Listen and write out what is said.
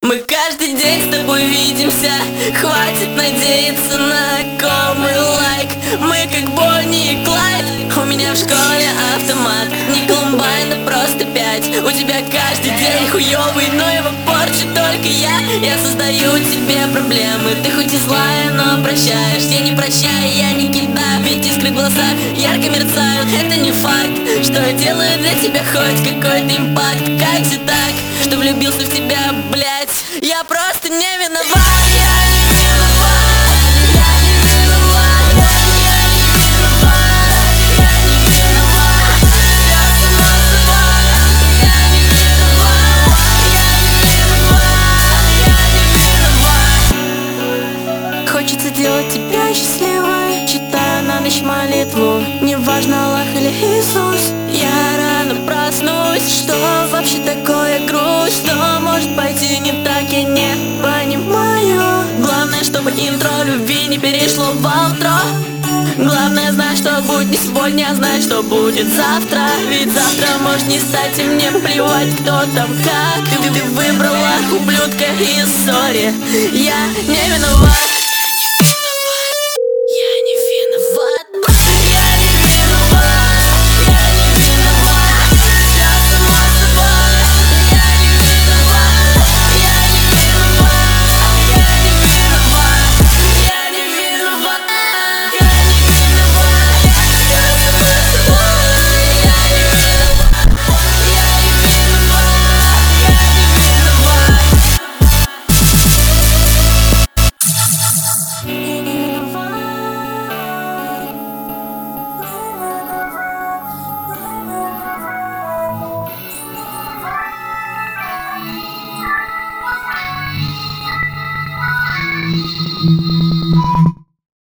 Мы каждый день с тобой видимся. Хватит надеяться на комый лайк. Мы как Бонни и Клайд. У меня в школе автомат, не Колумбайн, а просто 5. У тебя каждый день хуёвый, но его порчу только я. Я создаю тебе проблемы. Ты хоть и злая, но прощаешь. Я не прощаю, я не кидаю. Ведь искры в глазах ярко мерцают. Это не факт, что я делаю для тебя хоть какой-то импакт. Как же так, что влюбился в тебя, блять? Я просто не виноват. Хочется делать тебя счастливой. Читаю на ночь молитву. Неважно, Аллах или Иисус. Я рано проснусь. Что вообще такое грусть? Что может пойти не так, я не понимаю. Главное, чтобы интро любви не перешло в аутро. Главное знать, что будет не сегодня, а знать, что будет завтра. Ведь завтра может не стать, и мне плевать, кто там как. Ты выбрала ублюдка и сори. Я не виноват.